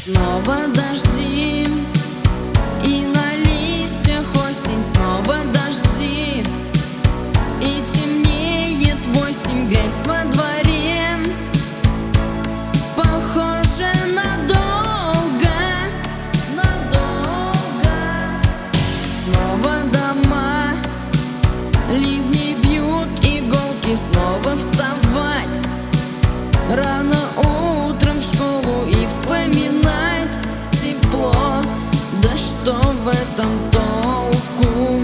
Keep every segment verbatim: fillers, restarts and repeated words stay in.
Снова дожди, и на листьях осень. Снова дожди, и темнеет восемь. Грязь во дворе, похоже надолго, надолго. Снова дома, ливни бьют иголки. Снова вставать рано утром в школу и вспоминать тепло. Да что в этом толку?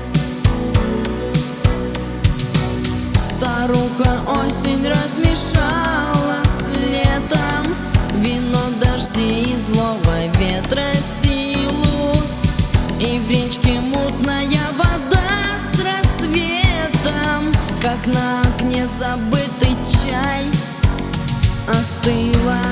Старуха осень размешала с летом, вино, дожди и злого ветра силу. И в речке мутная вода с рассветом, как на окне забытый чай, остыла.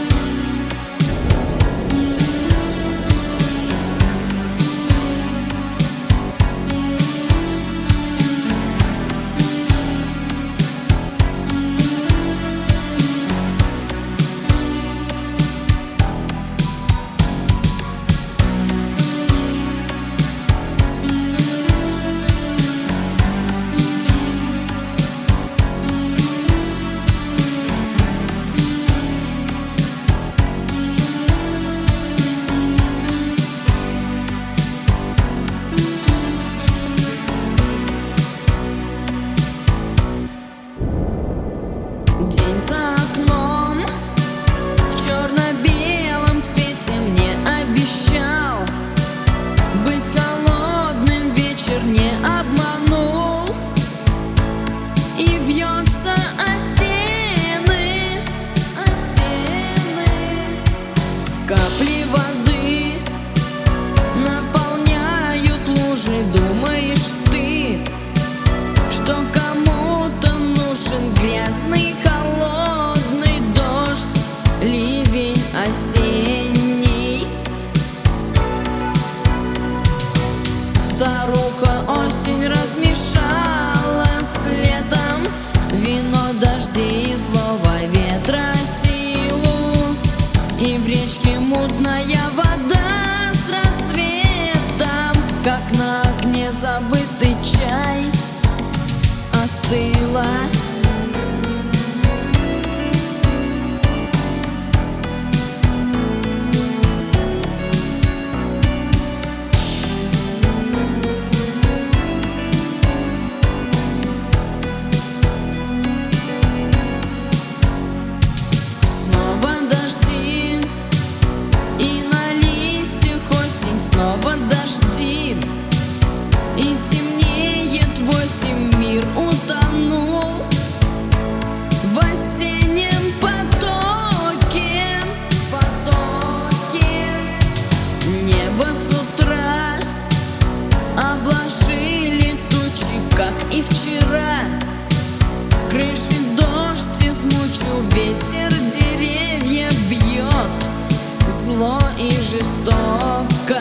День за окном в черно-белом цвете мне обещал быть холодным, вечер не обманул. И бьется о стены, о стены. Капли воды наполняют лужи. Думаешь ты, что кому-то нужен грязный холодный дождь, ливень осенний? Старуха осень размешала с летом, вино, дожди и злого ветра силу. И в речке мутная вода с рассветом, как на окне забытый чай, остыла. Снова дожди, и на листьях осень. Снова дожди, и темнеет восемь. Мир утонул в осеннем потоке, потоке. Небо с утра обложили тучи, как и вчера. Крыши дождь измучил, ветер деревья бьет зло и жестоко.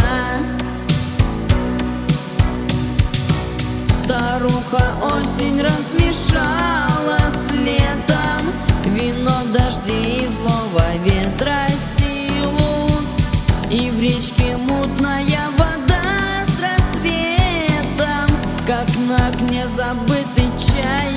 Старуха осень размешала с летом, вино, дожди и злого ветра силу. И в речке мутная вода с рассветом, как на окне забытый чай.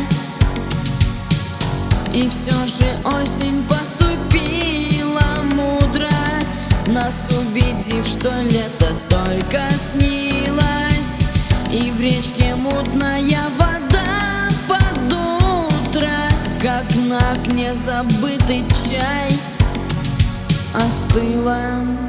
И все же осень поступила мудро, нас убедив, что лето только снилось. И в речке мутная вода под утро, как на окне забытый чай, остыла.